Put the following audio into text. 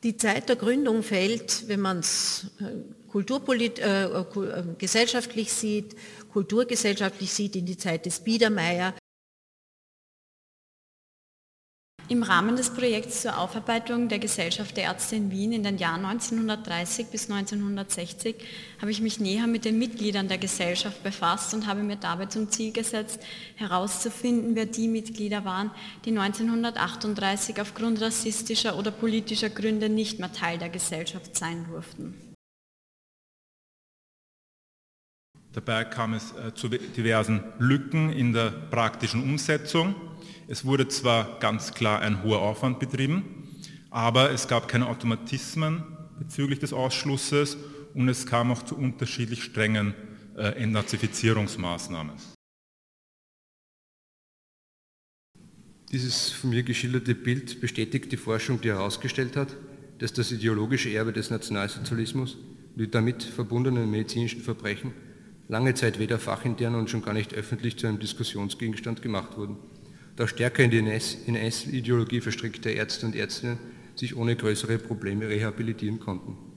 Die Zeit der Gründung fällt, wenn man es gesellschaftlich sieht, kulturgesellschaftlich sieht, in die Zeit des Biedermeier. Im Rahmen des Projekts zur Aufarbeitung der Gesellschaft der Ärzte in Wien in den Jahren 1930 bis 1960 habe ich mich näher mit den Mitgliedern der Gesellschaft befasst und habe mir dabei zum Ziel gesetzt, herauszufinden, wer die Mitglieder waren, die 1938 aufgrund rassistischer oder politischer Gründe nicht mehr Teil der Gesellschaft sein durften. Dabei kam es zu diversen Lücken in der praktischen Umsetzung. Es wurde zwar ganz klar ein hoher Aufwand betrieben, aber es gab keine Automatismen bezüglich des Ausschlusses und es kam auch zu unterschiedlich strengen Entnazifizierungsmaßnahmen. Dieses von mir geschilderte Bild bestätigt die Forschung, die herausgestellt hat, dass das ideologische Erbe des Nationalsozialismus und die damit verbundenen medizinischen Verbrechen lange Zeit weder fachintern und schon gar nicht öffentlich zu einem Diskussionsgegenstand gemacht wurden, da stärker in die NS-Ideologie verstrickte Ärzte und Ärztinnen sich ohne größere Probleme rehabilitieren konnten.